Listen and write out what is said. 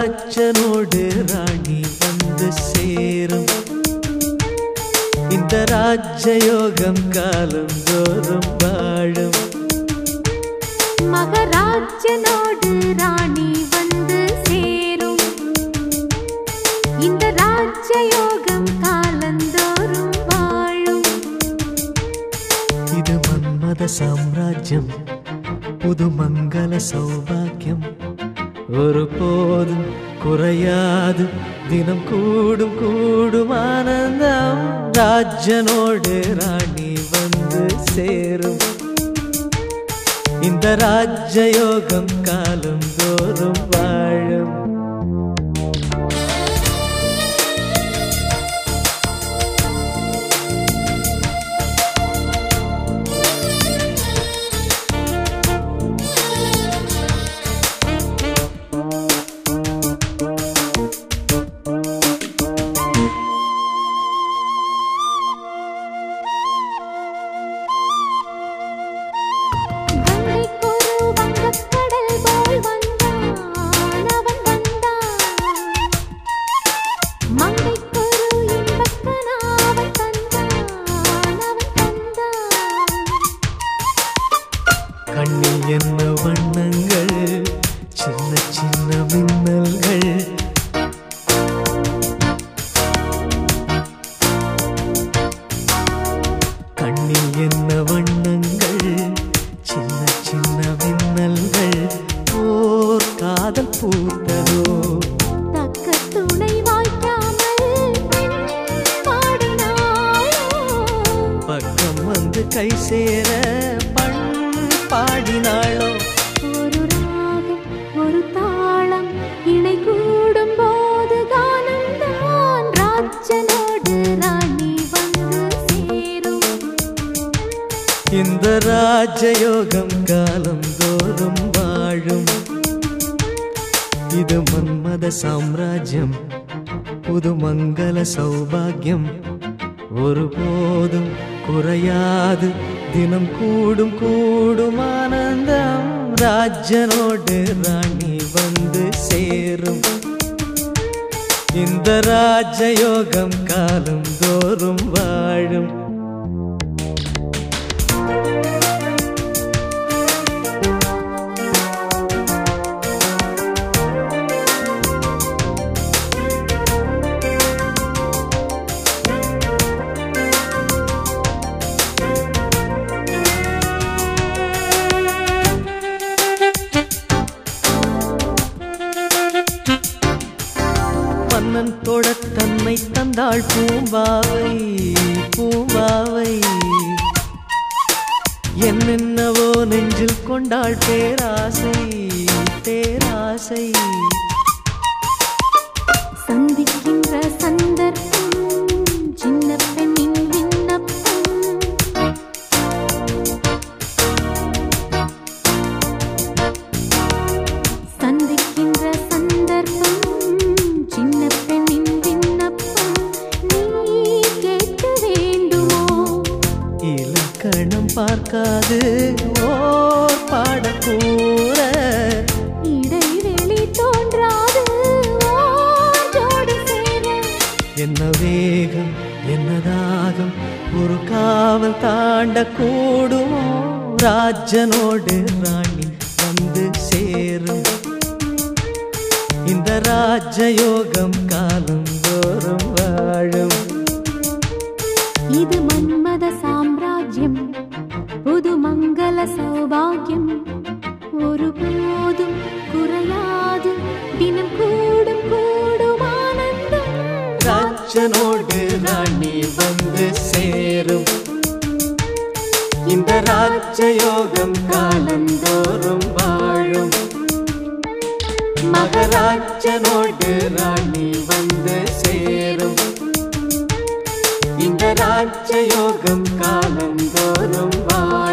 மகராஜனோடு ராணி வந்து சேரும். இந்த ராஜயோகம் காலந்தோறும் வாழும். மகராஜனோடு ராணி வந்து சேரும். இந்த ராஜயோகம் காலந்தோறும் வாழும். இது மன்மத சாம்ராஜ்யம், புது மங்கள சௌபாக்கியம். ஒருபோதும் குறையாது, தினம் கூடும் கூடும் ஆனந்தம். ராஜனோடு ராணி வந்து சேரும். இந்த ராஜயோகம் காலம் தோறும் வாழும். கண்ணில் என்ன வண்ணங்கள், சின்ன சின்ன மின்னல்கள். கண்ணில் என்ன வண்ணங்கள், சின்ன சின்ன மின்னல்கள். ஓர் காதல் பூத்ததோ, தக்க துணை வாய்க்காமல் பாடினாயோ. பக்கம் வந்து கை சேர பாடினாளோ. ஒரு ராகம் ஒரு தாளம் இணை கூடும் போது கானந்தான். ராஜனோடு ராணி வந்து சேரும். இந்த ராஜயோகம் காலம் தோறும் வாழும். இது மன்மத சாம்ராஜ்யம், புது மங்கள சௌபாகியம். ஒருபோதும் குறையாது, தினம் கூடும் கூடும் ஆனந்தம். ராஜனோடு ராணி வந்து சேரும். இந்த ராஜயோகம் காலம் தோறும் வாழும். மன்னன் தொட தன்னை தந்தாள் பூம்பாவை பூம்பாவை. என்னென்னவோ நெஞ்சில் கொண்டாள் பேராசை பேராசை. சந்திக்கின்ற சந்தர்ப்பம் சின்ன பெண்ணின் விண்ணப்பம். சந்திக்கின்ற சந்தர்ப்பம் சின்ன பெண்ணின் விண்ணப்பம். நீ கேட்க வேண்டுமோ? இலக்கணம் பார்க்காது ஓர் பாடக்கூற. இடைவெளி தோன்றாது ஓர் ஜோடி சேர. என்ன வேகம் என்ன தாகம், ஒரு காவல் தாண்ட கூடுமோ. ராஜனோடு ராணி வந்து சேரும். இந்த ராஜயோகம் காலம் தோறும் வாழும். இது மன்மத சாம்ராஜ்யம், புது மங்கள சௌபாகியம். ஒருபோதும் குறையாது, தினம் கூடும் கூடும் ஆனந்தம். ராஜனோடு ராணி வந்து சேரும். இந்த ராஜயோகம் காலந்தோறும் வாழும். மகராஜனோடு ராணி வந்து சேரும். இந்த ராஜயோகம் காலந்தோறும் வாழும்.